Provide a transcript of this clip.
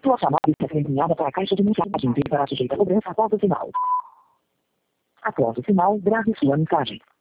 Sua chamada está sendo enviada para a caixa de mensagens e para sujeita a cobrança após o sinal. Após o sinal, grave sua mensagem.